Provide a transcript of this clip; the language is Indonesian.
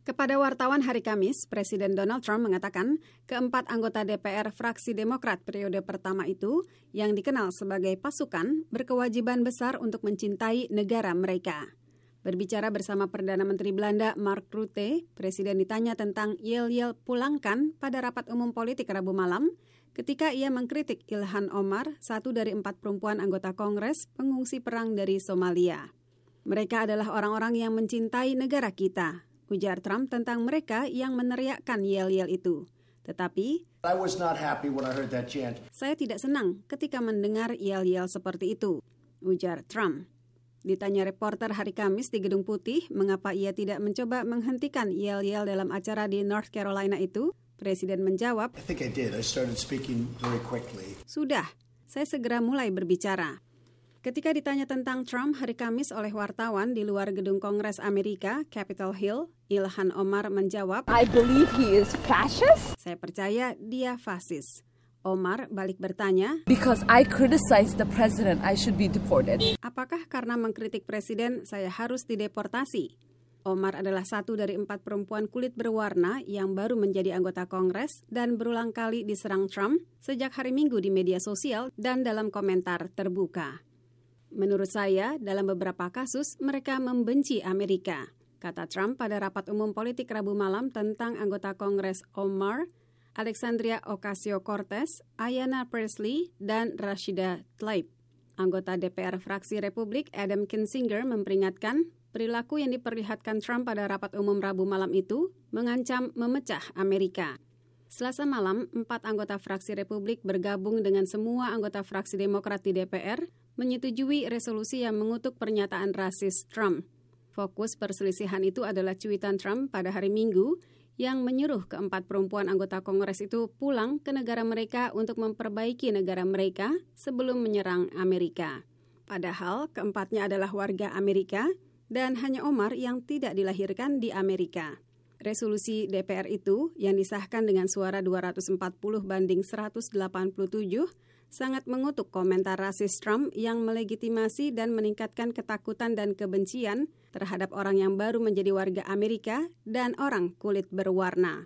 Kepada wartawan hari Kamis, Presiden Donald Trump mengatakan keempat anggota DPR fraksi Demokrat periode pertama itu, yang dikenal sebagai pasukan, berkewajiban besar untuk mencintai negara mereka. Berbicara bersama Perdana Menteri Belanda Mark Rutte, Presiden ditanya tentang yel-yel pulangkan pada rapat umum politik Rabu malam, ketika ia mengkritik Ilhan Omar, satu dari 4 perempuan anggota Kongres pengungsi perang dari Somalia. Mereka adalah orang-orang yang mencintai negara kita, ujar Trump tentang mereka yang meneriakkan yel-yel itu. Tetapi, saya tidak senang ketika mendengar yel-yel seperti itu, ujar Trump. Ditanya reporter hari Kamis di Gedung Putih mengapa ia tidak mencoba menghentikan yel-yel dalam acara di North Carolina itu, Presiden menjawab, Sudah, saya segera mulai berbicara. Ketika ditanya tentang Trump hari Kamis oleh wartawan di luar gedung Kongres Amerika, Capitol Hill, Ilhan Omar menjawab, I believe he is fascist. Saya percaya dia fasis. Omar balik bertanya, Because I criticize the president, I should be deported. Apakah karena mengkritik presiden saya harus dideportasi? Omar adalah satu dari 4 perempuan kulit berwarna yang baru menjadi anggota Kongres dan berulang kali diserang Trump sejak hari Minggu di media sosial dan dalam komentar terbuka. Menurut saya, dalam beberapa kasus, mereka membenci Amerika, kata Trump pada rapat umum politik Rabu malam tentang anggota Kongres Omar, Alexandria Ocasio-Cortez, Ayanna Pressley, dan Rashida Tlaib. Anggota DPR fraksi Republik Adam Kinzinger memperingatkan perilaku yang diperlihatkan Trump pada rapat umum Rabu malam itu mengancam memecah Amerika. Selasa malam, 4 anggota fraksi Republik bergabung dengan semua anggota fraksi Demokrat di DPR menyetujui resolusi yang mengutuk pernyataan rasis Trump. Fokus perselisihan itu adalah cuitan Trump pada hari Minggu yang menyuruh keempat perempuan anggota Kongres itu pulang ke negara mereka untuk memperbaiki negara mereka sebelum menyerang Amerika. Padahal keempatnya adalah warga Amerika dan hanya Omar yang tidak dilahirkan di Amerika. Resolusi DPR itu yang disahkan dengan suara 240 banding 187 sangat mengutuk komentar rasis Trump yang melegitimasi dan meningkatkan ketakutan dan kebencian terhadap orang yang baru menjadi warga Amerika dan orang kulit berwarna.